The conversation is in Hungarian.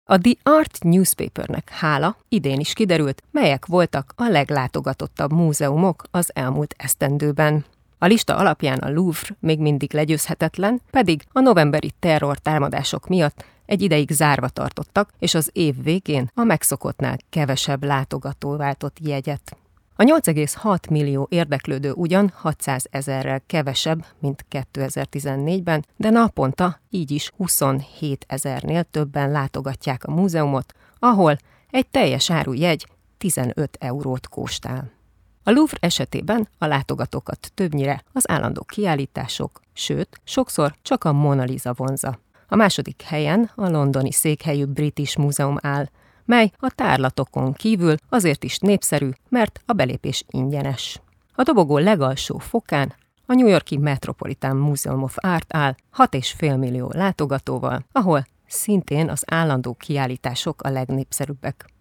A The Art Newspapernek hála idén is kiderült, melyek voltak a leglátogatottabb múzeumok az elmúlt esztendőben. A lista alapján a Louvre még mindig legyőzhetetlen, pedig a novemberi terrortámadások miatt egy ideig zárva tartottak, és az év végén a megszokottnál kevesebb látogató váltott jegyet. A 8,6 millió érdeklődő ugyan 600 000-rel kevesebb, mint 2014-ben, de naponta így is 27 000-nél többen látogatják a múzeumot, ahol egy teljes áru jegy 15 eurót kóstál. A Louvre esetében a látogatókat többnyire az állandó kiállítások, sőt, sokszor csak a Mona Lisa vonzza. A második helyen a londoni székhelyű British Museum áll, mely a tárlatokon kívül azért is népszerű, mert a belépés ingyenes. A dobogó legalsó fokán a New York-i Metropolitan Museum of Art áll 6,5 millió látogatóval, ahol szintén az állandó kiállítások a legnépszerűbbek.